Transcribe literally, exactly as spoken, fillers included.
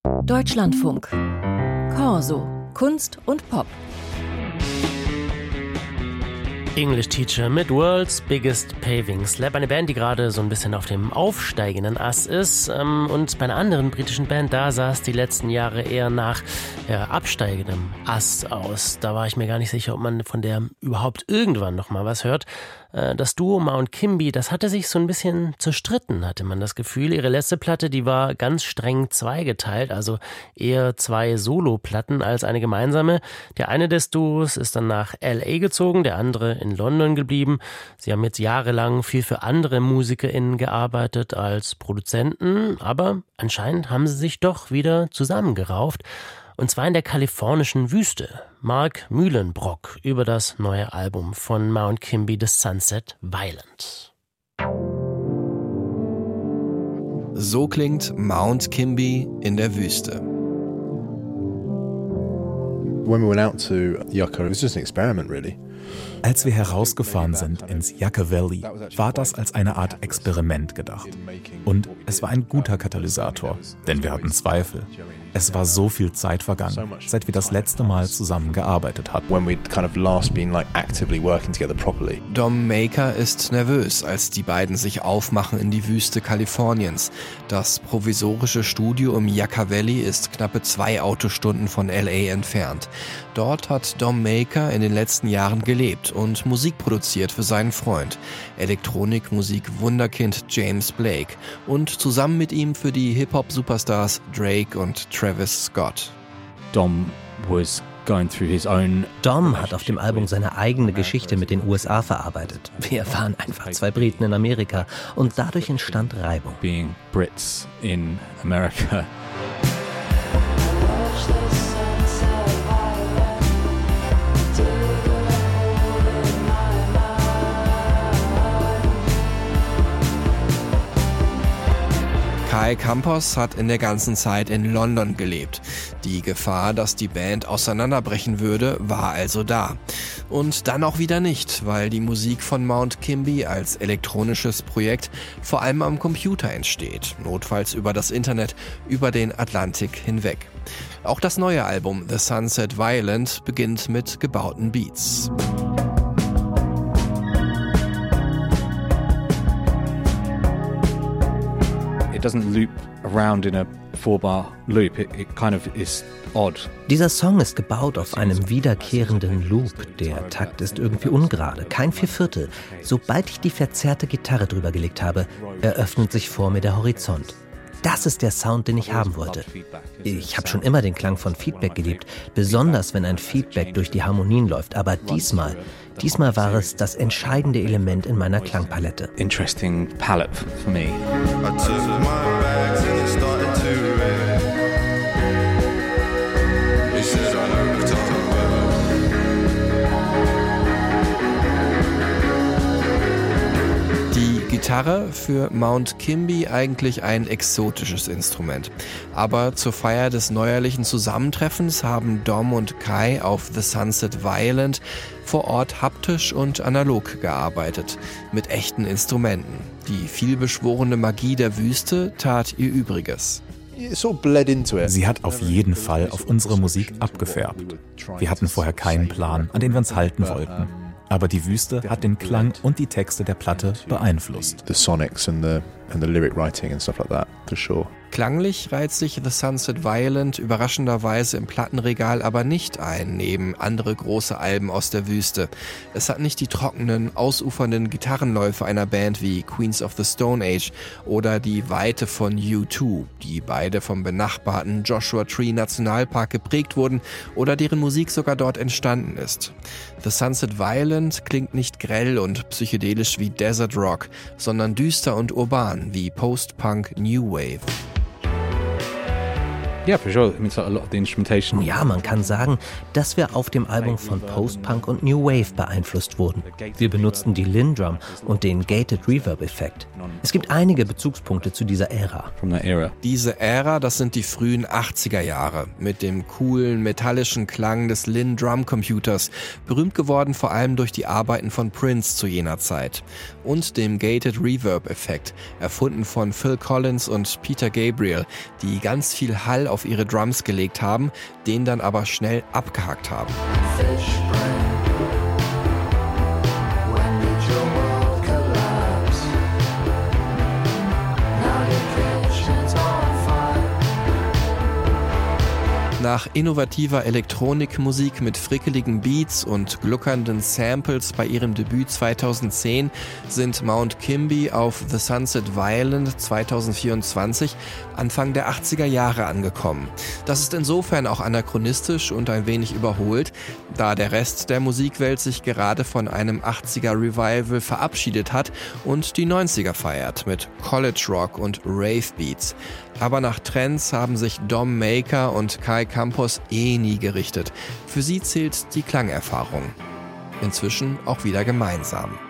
Deutschlandfunk. Corso. Kunst und Pop. English Teacher mit World's Biggest Paving Slab. Eine Band, die gerade so ein bisschen auf dem aufsteigenden Ast ist. Und bei einer anderen britischen Band, da sah es die letzten Jahre eher nach ja, absteigendem Ast aus. Da war ich mir gar nicht sicher, ob man von der überhaupt irgendwann noch mal was hört. Das Duo Mount Kimbie, das hatte sich so ein bisschen zerstritten, hatte man das Gefühl. Ihre letzte Platte, die war ganz streng zweigeteilt, also eher zwei Soloplatten als eine gemeinsame. Der eine des Duos ist dann nach L A gezogen, der andere in London geblieben. Sie haben jetzt jahrelang viel für andere MusikerInnen gearbeitet als Produzenten, aber anscheinend haben sie sich doch wieder zusammengerauft. Und zwar in der kalifornischen Wüste. Mark Mühlenbrock über das neue Album von Mount Kimbie, The Sunset Violent. So klingt Mount Kimbie in der Wüste. When we went out to Yucca, it was just an experiment, really. Als wir herausgefahren sind ins Yucca Valley, war das als eine Art Experiment gedacht. Und es war ein guter Katalysator, denn wir hatten Zweifel. Es war so viel Zeit vergangen, seit wir das letzte Mal zusammen gearbeitet hatten. When we'd kind of last been like actively working together properly. Dom Maker ist nervös, als die beiden sich aufmachen in die Wüste Kaliforniens. Das provisorische Studio im Yucca Valley ist knappe zwei Autostunden von L A entfernt. Dort hat Dom Maker in den letzten Jahren gelebt und Musik produziert für seinen Freund, Elektronikmusik-Wunderkind James Blake, und zusammen mit ihm für die Hip-Hop-Superstars Drake und Travis Scott. Dom was going through his own Dom hat auf dem Album seine eigene Geschichte mit den U S A verarbeitet. Wir waren einfach zwei Briten in Amerika und dadurch entstand Reibung. Being Brits in America. Kai Campos hat in der ganzen Zeit in London gelebt. Die Gefahr, dass die Band auseinanderbrechen würde, war also da. Und dann auch wieder nicht, weil die Musik von Mount Kimbie als elektronisches Projekt vor allem am Computer entsteht, notfalls über das Internet, über den Atlantik hinweg. Auch das neue Album The Sunset Violent beginnt mit gebauten Beats. It doesn't loop around in a four-bar loop. It, it kind of is odd. Dieser Song ist gebaut auf einem wiederkehrenden Loop. Der Takt ist irgendwie ungerade, kein Vierviertel. Sobald ich die verzerrte Gitarre drüber gelegt habe, eröffnet sich vor mir der Horizont. Das ist der Sound, den ich haben wollte. Ich habe schon immer den Klang von Feedback geliebt, besonders wenn ein Feedback durch die Harmonien läuft. Aber diesmal, diesmal war es das entscheidende Element in meiner Klangpalette. Interesting palette for me. Gitarre für Mount Kimbie eigentlich ein exotisches Instrument. Aber zur Feier des neuerlichen Zusammentreffens haben Dom und Kai auf The Sunset Violent vor Ort haptisch und analog gearbeitet, mit echten Instrumenten. Die vielbeschworene Magie der Wüste tat ihr Übriges. Sie hat auf jeden Fall auf unsere Musik abgefärbt. Wir hatten vorher keinen Plan, an den wir uns halten wollten. Aber die Wüste hat den Klang und die Texte der Platte beeinflusst. The sonics and the and the lyric writing and stuff like that, for sure. Klanglich reiht sich The Sunset Violent überraschenderweise im Plattenregal aber nicht ein, neben andere große Alben aus der Wüste. Es hat nicht die trockenen, ausufernden Gitarrenläufe einer Band wie Queens of the Stone Age oder die Weite von U zwei, die beide vom benachbarten Joshua Tree Nationalpark geprägt wurden oder deren Musik sogar dort entstanden ist. The Sunset Violent klingt nicht grell und psychedelisch wie Desert Rock, sondern düster und urban wie Post-Punk New Wave. Yeah, for sure. I mean, it's a lot of the instrumentation. Ja, man kann sagen, dass wir auf dem Album von Post-Punk und New Wave beeinflusst wurden. Wir benutzten die Linn-Drum und den Gated Reverb-Effekt. Es gibt einige Bezugspunkte zu dieser Ära. From that era. Diese Ära, das sind die frühen achtziger Jahre, mit dem coolen, metallischen Klang des Linn-Drum-Computers, berühmt geworden vor allem durch die Arbeiten von Prince zu jener Zeit. Und dem Gated Reverb-Effekt, erfunden von Phil Collins und Peter Gabriel, die ganz viel Hall auf ihre Drums gelegt haben, den dann aber schnell abgehackt haben. Nach innovativer Elektronikmusik mit frickeligen Beats und gluckernden Samples bei ihrem Debüt zweitausendzehn sind Mount Kimbie auf The Sunset Violent zweitausendvierundzwanzig Anfang der achtziger Jahre angekommen. Das ist insofern auch anachronistisch und ein wenig überholt, da der Rest der Musikwelt sich gerade von einem achtziger-Revival verabschiedet hat und die neunziger feiert mit College Rock und Rave Beats. Aber nach Trends haben sich Dom Maker und Kai Campos eh nie gerichtet. Für sie zählt die Klangerfahrung. Inzwischen auch wieder gemeinsam.